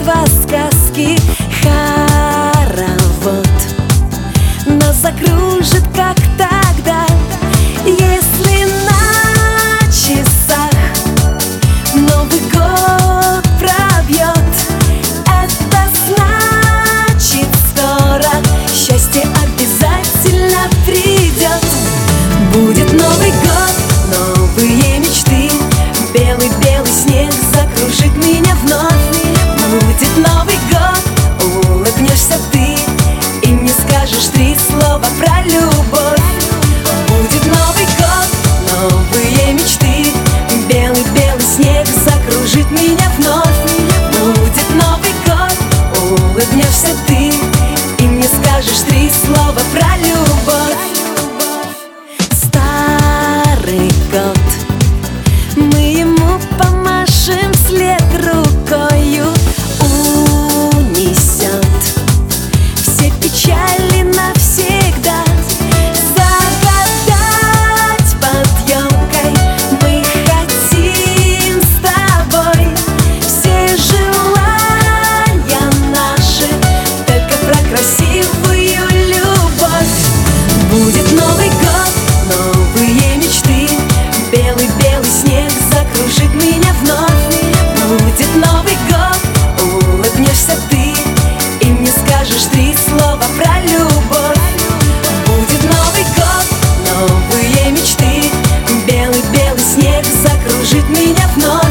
детства сказки хоровод нас закружит, как тогда, если на часах Новый год пробьет. Это значит, скоро счастье обязательно придет. Будет Новый год, новые мечты, белый-белый снег закружит меня вновь. Будет Новый год, улыбнешься ты и мне скажешь 3 слова про любовь. Будет Новый год, новые мечты, белый-белый снег закружит меня вновь. Будет Новый год, улыбнешься ты и мне скажешь 3 слова про любовь. Старый год, мы ему помашем вслед рукою, унесет все печали навсегда. Загадать под елкой мы хотим с тобой все желания наши, только про красивую любовь. Будет Новый год, новые мечты, белый-белый снег закружит меня вновь. Будет Новый год, улыбнешься ты и мне скажешь 3 слова про любовь. Будет Новый год, новые мечты, белый-белый снег закружит меня вновь.